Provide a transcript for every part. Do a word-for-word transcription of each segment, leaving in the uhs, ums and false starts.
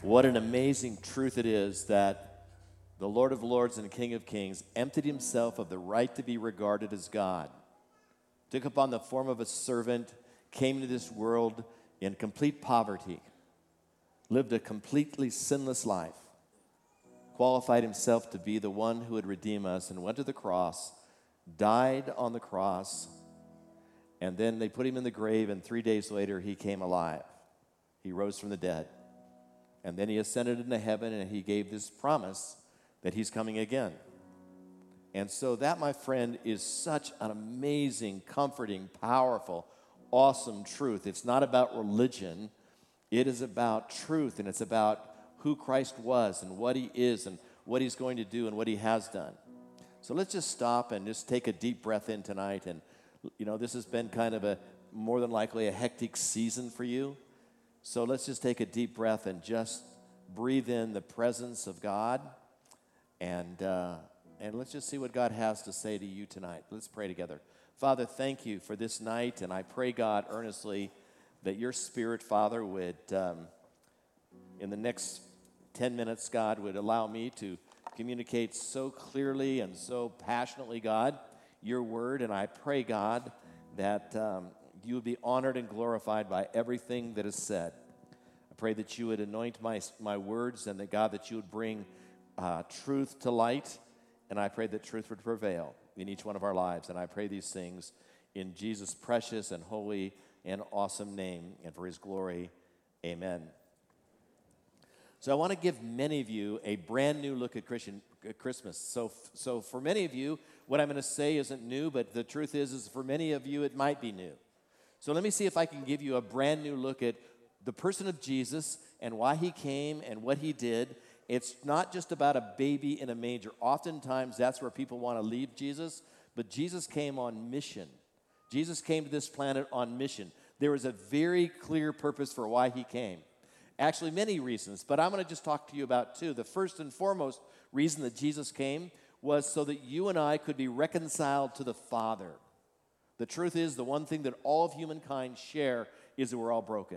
What an amazing truth it is that the Lord of Lords and King of Kings emptied himself of the right to be regarded as God, took upon the form of a servant, came into this world in complete poverty, lived a completely sinless life, qualified himself to be the one who would redeem us, and went to the cross, died on the cross, and then they put him in the grave, and three days later he came alive. He rose from the dead. And then he ascended into heaven, and he gave this promise that he's coming again. And so that, my friend, is such an amazing, comforting, powerful, awesome truth. It's not about religion. It is about truth, and it's about who Christ was and what he is and what he's going to do and what he has done. So let's just stop and just take a deep breath in tonight. And, you know, this has been kind of a, more than likely, a hectic season for you. So let's just take a deep breath and just breathe in the presence of God. And, uh, and let's just see what God has to say to you tonight. Let's pray together. Father, thank you for this night. And I pray, God, earnestly that your Spirit, Father, would, um, in the next ten minutes, God, would allow me to communicate so clearly and so passionately, God, your word. And I pray, God, that um, you would be honored and glorified by everything that is said. I pray that you would anoint my, my words, and that, God, that you would bring uh, truth to light. And I pray that truth would prevail in each one of our lives. And I pray these things in Jesus' precious and holy and awesome name, and for his glory. Amen. So I want to give many of you a brand new look at Christian, at Christmas. So, so for many of you, what I'm going to say isn't new, but the truth is, is for many of you, it might be new. So let me see if I can give you a brand new look at the person of Jesus and why he came and what he did. It's not just about a baby in a manger. Oftentimes, that's where people want to leave Jesus, but Jesus came on mission. Jesus came to this planet on mission. There was a very clear purpose for why he came. Actually, many reasons, but I'm going to just talk to you about two. The first and foremost reason that Jesus came was so that you and I could be reconciled to the Father. The truth is, the one thing that all of humankind share is that we're all broken.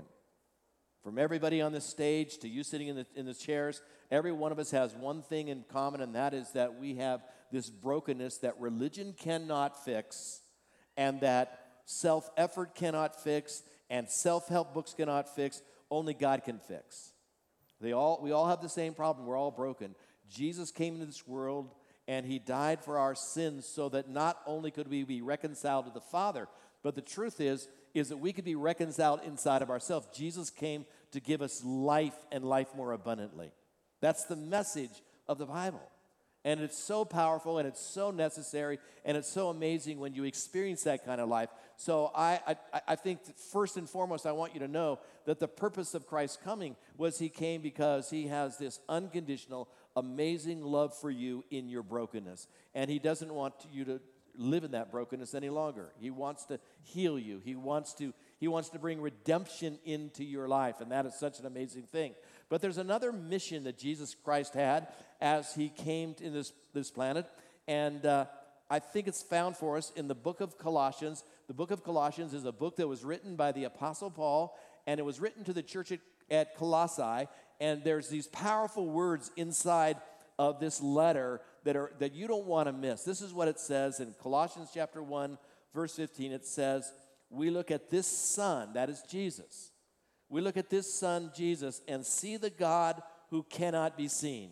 From everybody on this stage to you sitting in the, in the chairs, every one of us has one thing in common, and that is that we have this brokenness that religion cannot fix, and that self-effort cannot fix, and self-help books cannot fix. Only God can fix. They all, we all have the same problem. We're all broken. Jesus came into this world, and he died for our sins so that not only could we be reconciled to the Father, but the truth is, is that we could be reconciled inside of ourselves. Jesus came to give us life and life more abundantly. That's the message of the Bible. And it's so powerful, and it's so necessary, and it's so amazing when you experience that kind of life. So I, I, I think that first and foremost, I want you to know that the purpose of Christ's coming was he came because he has this unconditional, amazing love for you in your brokenness. And he doesn't want you to live in that brokenness any longer. He wants to heal you. He wants to, he wants to bring redemption into your life, and that is such an amazing thing. But there's another mission that Jesus Christ had as he came to this, this planet, and uh, I think it's found for us in the book of Colossians. The book of Colossians is a book that was written by the Apostle Paul, and it was written to the church at, at Colossae, and there's these powerful words inside of this letter that are that you don't want to miss. This is what it says in Colossians chapter one, verse fifteen. It says, we look at this Son, that is Jesus. We look at this Son, Jesus, and see the God who cannot be seen.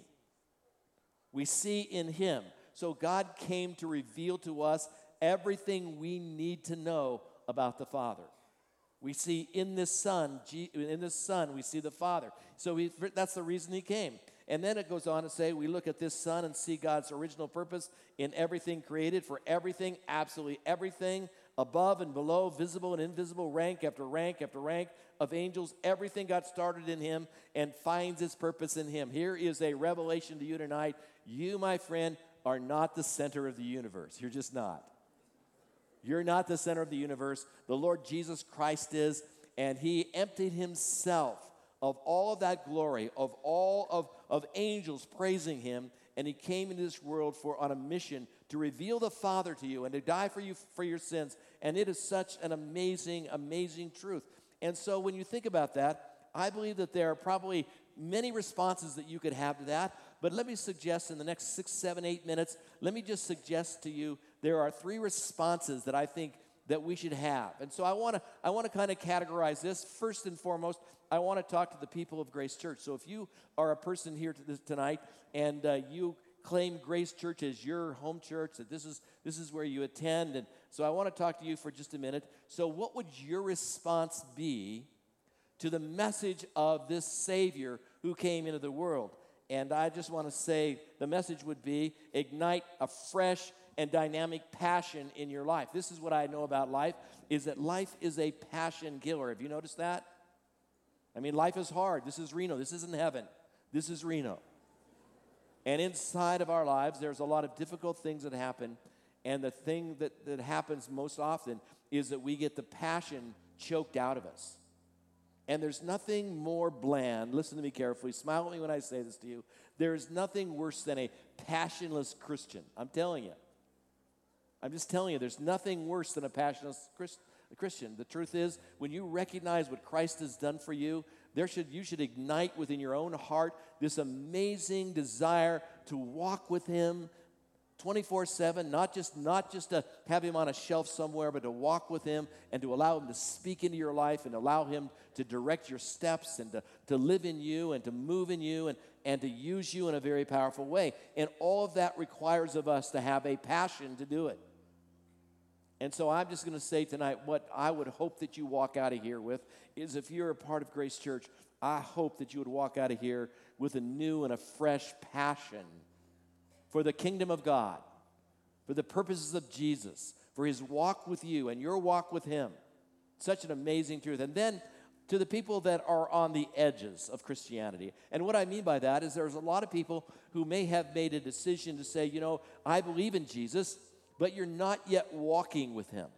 We see in him. So God came to reveal to us everything we need to know about the Father. We see in this Son, in this Son, we see the Father. So we, that's the reason he came. And then it goes on to say, we look at this Son and see God's original purpose in everything created, for everything, absolutely everything, above and below, visible and invisible, rank after rank after rank of angels. Everything got started in him and finds its purpose in him. Here is a revelation to you tonight. You, my friend, are not the center of the universe. You're just not. You're not the center of the universe. The Lord Jesus Christ is, and he emptied himself of all of that glory, of all of, of angels praising him, and he came into this world for on a mission to reveal the Father to you and to die for you for your sins. And it is such an amazing, amazing truth. And so when you think about that, I believe that there are probably many responses that you could have to that, but let me suggest in the next six, seven, eight minutes, let me just suggest to you there are three responses that I think that we should have. And so I want to I want to kind of categorize this. First and foremost, I want to talk to the people of Grace Church. So if you are a person here to this, tonight and uh, you claim Grace Church as your home church, that this is this is where you attend, and so I want to talk to you for just a minute. So what would your response be to the message of this Savior who came into the world? And I just want to say the message would be ignite a fresh and dynamic passion in your life. This is what I know about life, is that life is a passion killer. Have you noticed that? I mean, life is hard. This is Reno. This isn't heaven. This is Reno. And inside of our lives, there's a lot of difficult things that happen. And the thing that, that happens most often is that we get the passion choked out of us. And there's nothing more bland, listen to me carefully, smile at me when I say this to you, there's nothing worse than a passionless Christian. I'm telling you. I'm just telling you, there's nothing worse than a passionless Christian. The truth is, when you recognize what Christ has done for you, there should you should ignite within your own heart this amazing desire to walk with Him twenty-four seven, not just, not just to have Him on a shelf somewhere, but to walk with Him and to allow Him to speak into your life and allow Him to direct your steps and to, to live in you and to move in you and, and to use you in a very powerful way. And all of that requires of us to have a passion to do it. And so I'm just going to say tonight, what I would hope that you walk out of here with is, if you're a part of Grace Church, I hope that you would walk out of here with a new and a fresh passion for the kingdom of God, for the purposes of Jesus, for His walk with you and your walk with Him. Such an amazing truth. And then to the people that are on the edges of Christianity. And what I mean by that is there's a lot of people who may have made a decision to say, you know, I believe in Jesus, but you're not yet walking with Him.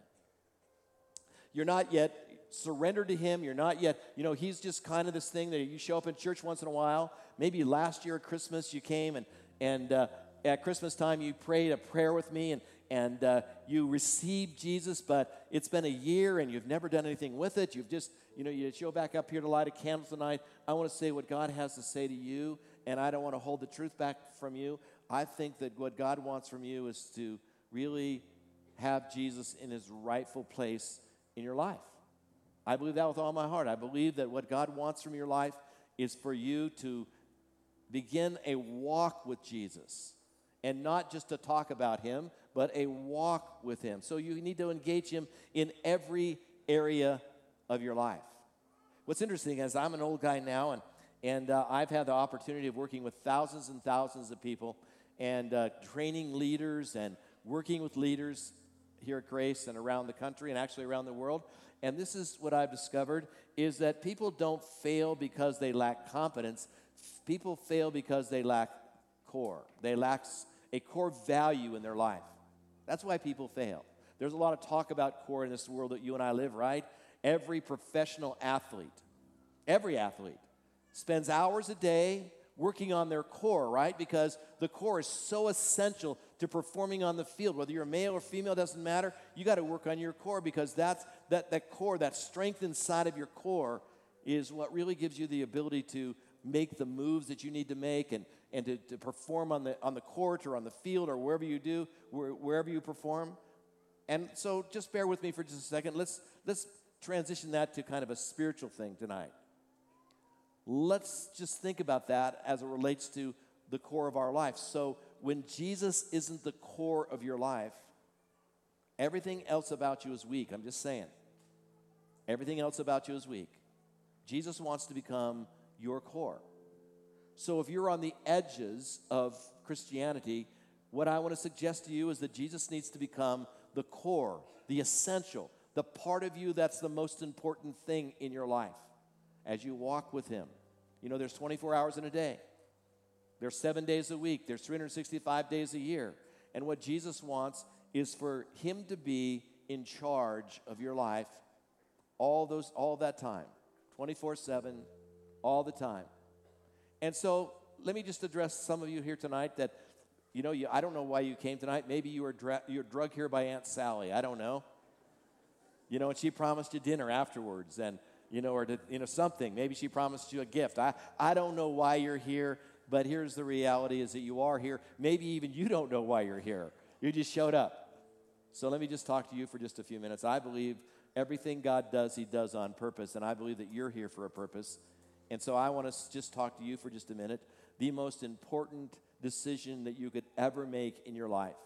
You're not yet surrendered to Him. You're not yet, you know, He's just kind of this thing that you show up in church once in a while. Maybe last year at Christmas you came and, and uh, at Christmas time you prayed a prayer with me and, and uh, you received Jesus, but it's been a year and you've never done anything with it. You've just, you know, you show back up here to light a candle tonight. I want to say what God has to say to you, and I don't want to hold the truth back from you. I think that what God wants from you is to really have Jesus in His rightful place in your life. I believe that with all my heart. I believe that what God wants from your life is for you to begin a walk with Jesus, and not just to talk about Him, but a walk with Him. So you need to engage Him in every area of your life. What's interesting is I'm an old guy now, and, and uh, I've had the opportunity of working with thousands and thousands of people and uh, training leaders and working with leaders here at Grace and around the country and actually around the world. And this is what I've discovered, is that people don't fail because they lack competence. People fail because they lack core. They lack a core value in their life. That's why people fail. There's a lot of talk about core in this world that you and I live, right? Every professional athlete, every athlete spends hours a day working on their core, right? Because the core is so essential to performing on the field. Whether you're male or female, doesn't matter. You got to work on your core, because that's that, that core, that strength inside of your core is what really gives you the ability to make the moves that you need to make and, and to, to perform on the on the court or on the field or wherever you do, where, wherever you perform. And so just bear with me for just a second. Let's let's transition that to kind of a spiritual thing tonight. Let's just think about that as it relates to the core of our life. So when Jesus isn't the core of your life, everything else about you is weak. I'm just saying. Everything else about you is weak. Jesus wants to become your core. So if you're on the edges of Christianity, what I want to suggest to you is that Jesus needs to become the core, the essential, the part of you that's the most important thing in your life as you walk with Him. You know, there's twenty-four hours in a day. There's seven days a week. There's three hundred sixty-five days a year. And what Jesus wants is for Him to be in charge of your life all those, all that time, twenty-four seven, all the time. And so let me just address some of you here tonight that, you know, you, I don't know why you came tonight. Maybe you were dra- you were drugged here by Aunt Sally. I don't know. You know, and she promised you dinner afterwards. And you know, or to, you know, something. Maybe she promised you a gift. I, I don't know why you're here, but here's the reality is that you are here. Maybe even you don't know why you're here. You just showed up. So let me just talk to you for just a few minutes. I believe everything God does, he does on purpose, and I believe that you're here for a purpose. And so I want to just talk to you for just a minute. The most important decision that you could ever make in your life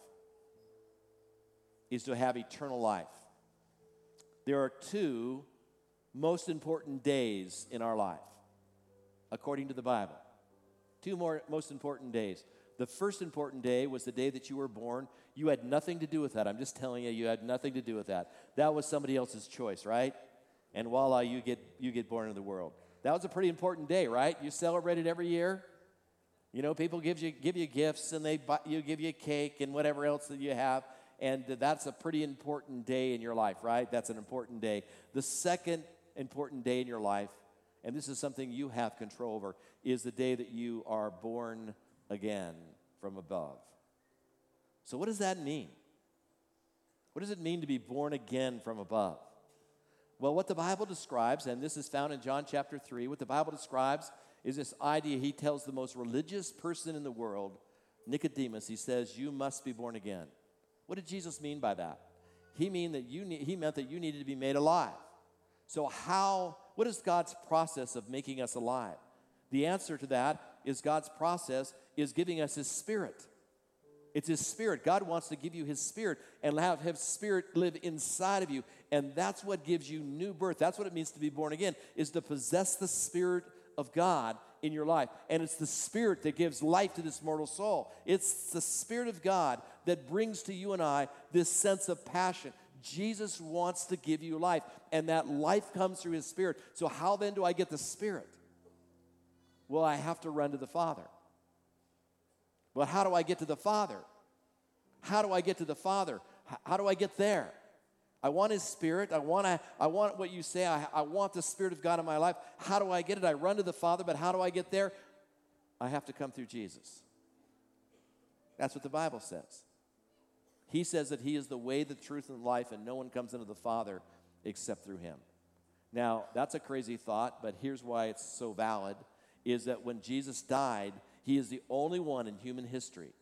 is to have eternal life. There are two most important days in our life, according to the Bible. Two more most important days. The first important day was the day that you were born. You had nothing to do with that. I'm just telling you, you had nothing to do with that. That was somebody else's choice, right? And voila, you get you get born into the world. That was a pretty important day, right? You celebrate it every year. You know, people give you give you gifts, and they buy, you give you cake and whatever else that you have, and that's a pretty important day in your life, right? That's an important day. The second important day in your life, and this is something you have control over, is the day that you are born again from above. So what does that mean? What does it mean to be born again from above? Well, what the Bible describes, and this is found in John chapter three, what the Bible describes is this idea. He tells the most religious person in the world, Nicodemus, he says, you must be born again. What did Jesus mean by that? He mean that you need, he meant that you needed to be made alive. So how, what is God's process of making us alive? The answer to that is God's process is giving us his Spirit. It's his Spirit. God wants to give you his Spirit and have his Spirit live inside of you. And that's what gives you new birth. That's what it means to be born again, is to possess the Spirit of God in your life. And it's the Spirit that gives life to this mortal soul. It's the Spirit of God that brings to you and I this sense of passion. Jesus wants to give you life, and that life comes through his Spirit. So how then do I get the Spirit? Well, I have to run to the Father. But how do I get to the Father? How do I get to the Father? How do I get there? I want his Spirit. I want to, I want what you say. I, I want the Spirit of God in my life. How do I get it? I run to the Father, but how do I get there? I have to come through Jesus. That's what the Bible says. He says that he is the way, the truth, and the life, and no one comes into the Father except through him. Now, that's a crazy thought, but here's why it's so valid, is that when Jesus died, he is the only one in human history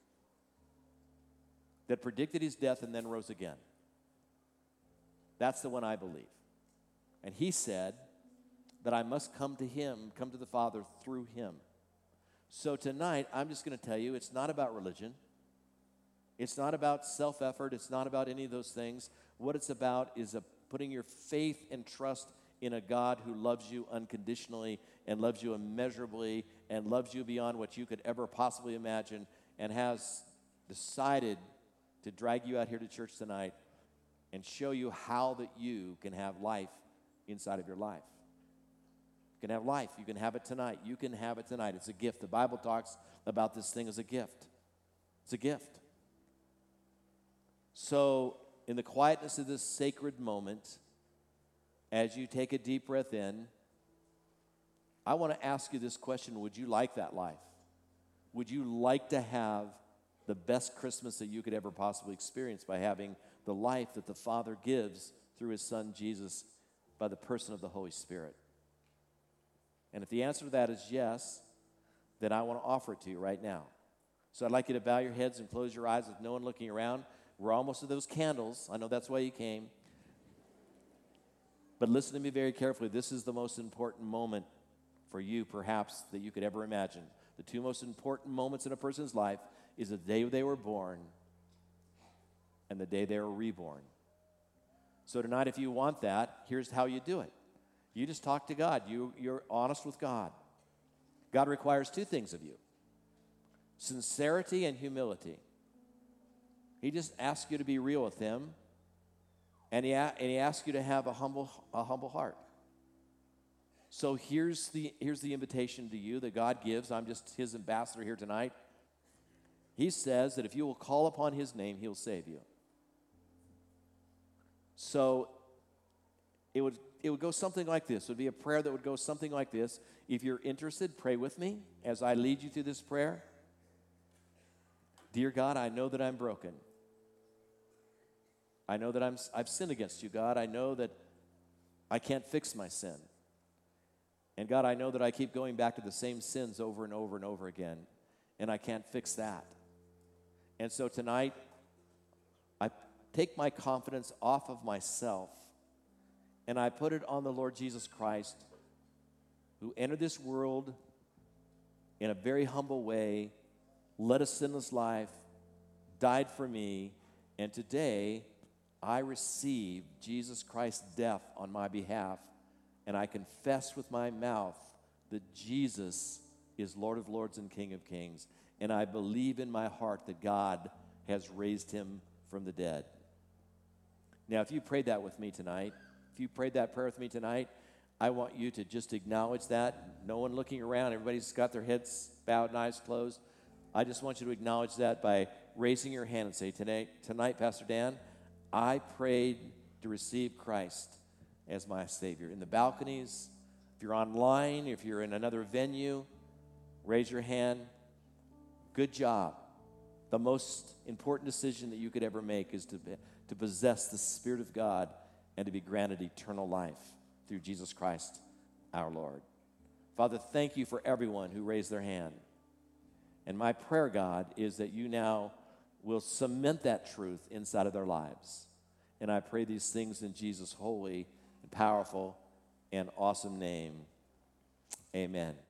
that predicted his death and then rose again. That's the one I believe. And he said that I must come to him, come to the Father through him. So tonight, I'm just going to tell you, it's not about religion. It's not about self-effort. It's not about any of those things. What it's about is a, putting your faith and trust in a God who loves you unconditionally and loves you immeasurably and loves you beyond what you could ever possibly imagine, and has decided to drag you out here to church tonight and show you how that you can have life inside of your life. You can have life. You can have it tonight. You can have it tonight. It's a gift. The Bible talks about this thing as a gift. It's a gift. So in the quietness of this sacred moment, as you take a deep breath in, I want to ask you this question. Would you like that life? Would you like to have the best Christmas that you could ever possibly experience by having the life that the Father gives through his Son Jesus by the person of the Holy Spirit? And if the answer to that is yes, then I want to offer it to you right now. So I'd like you to bow your heads and close your eyes with no one looking around. We're almost to those candles. I know that's why you came. But listen to me very carefully. This is the most important moment for you, perhaps, that you could ever imagine. The two most important moments in a person's life is the day they were born and the day they were reborn. So tonight, if you want that, here's how you do it. You just talk to God. You, you're honest with God. God requires two things of you: sincerity and humility. He just asks you to be real with him, and he, and he asks you to have a humble, a humble heart. So here's the, here's the invitation to you that God gives. I'm just his ambassador here tonight. He says that if you will call upon his name, he'll save you. So it would, it would go something like this. It would be a prayer that would go something like this. If you're interested, pray with me as I lead you through this prayer. Dear God, I know that I'm broken. I know that I'm, I've sinned against you, God. I know that I can't fix my sin. And God, I know that I keep going back to the same sins over and over and over again, and I can't fix that. And so tonight, I take my confidence off of myself, and I put it on the Lord Jesus Christ, who entered this world in a very humble way, led a sinless life, died for me, and today I receive Jesus Christ's death on my behalf, and I confess with my mouth that Jesus is Lord of Lords and King of Kings, and I believe in my heart that God has raised him from the dead. Now, if you prayed that with me tonight, if you prayed that prayer with me tonight, I want you to just acknowledge that. No one looking around. Everybody's got their heads bowed and eyes closed. I just want you to acknowledge that by raising your hand and say, tonight, tonight, Pastor Dan, I prayed to receive Christ as my Savior. In the balconies, if you're online, if you're in another venue, raise your hand. Good job. The most important decision that you could ever make is to, be, to possess the Spirit of God and to be granted eternal life through Jesus Christ our Lord. Father, thank you for everyone who raised their hand. And my prayer, God, is that you now will cement that truth inside of their lives. And I pray these things in Jesus' holy and powerful and awesome name. Amen.